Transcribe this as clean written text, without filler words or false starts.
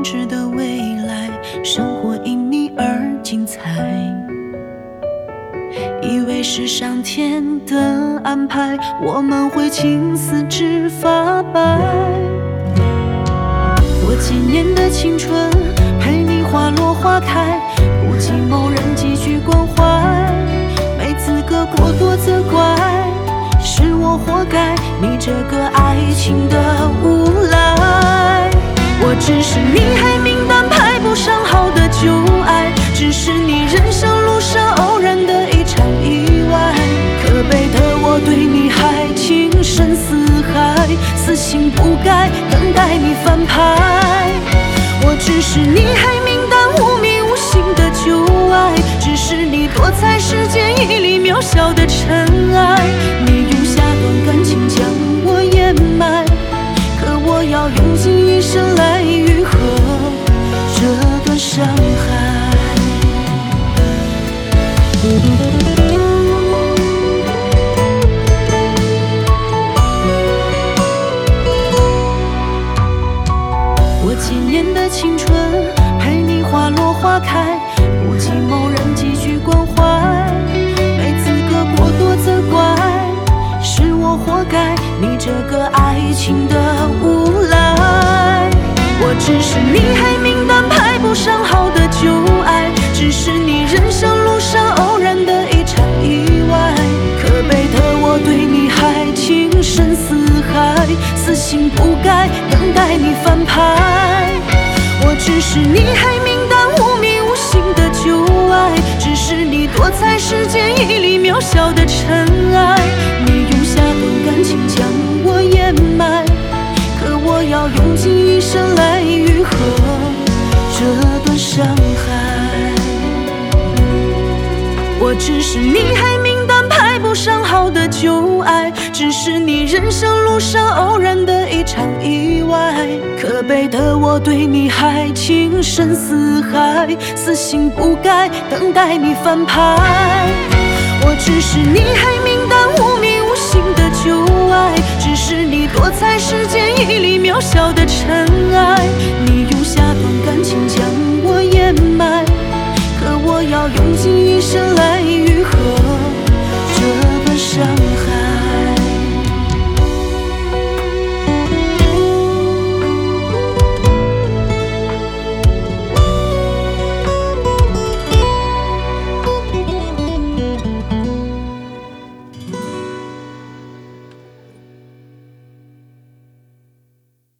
知的未来，生活因你而精彩。以为是上天的安排，我们会青丝直发白。我几年的青春，陪你花落花开，不及某人几句关怀，没资格过多责怪，是我活该你这个爱情的无赖。我只是你黑名单排不上号的旧爱，只是你人生路上偶然的一场意外。可悲的我对你还情深似海，死性不改，等待你翻牌。我只是你黑名单无名无姓的旧爱，只是你躲在时间一里渺小的尘埃。你用下段感情将我掩埋，可我要用尽一生来愈合这段伤害。我几年的青春，陪你花落花开，不及某人几句关怀，没资格过多责怪，是我活该你这个爱情的无赖。我只是你黑名单排不上号的旧爱，只是你人生路上偶然的一场意外。可悲的我对你还情深似海，死性不改，等待你翻牌。我只是你黑名单无名无姓的旧爱，只是你躲在时间一里渺小的尘埃。你用下段感情将我掩埋，可我要用尽一生来愈合这段伤害。我只是你黑名单排不上号的旧爱，只是你人生路上偶然的一场意外。可悲的我对你还情深似海，死性不改，等待你翻牌。我只是你黑名